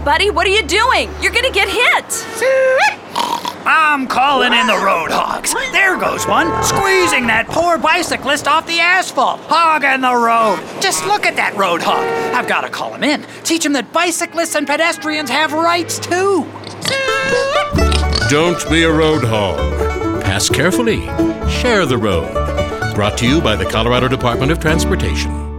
buddy. What are you doing? You're gonna get hit. I'm calling in the road hogs. There goes one, squeezing that poor bicyclist off the asphalt, hogging the road. Just look at that road hog. I've got to call him in. Teach him that bicyclists and pedestrians have rights too. Don't be a road hog. Pass carefully. Share the road. Brought to you by the Colorado Department of Transportation.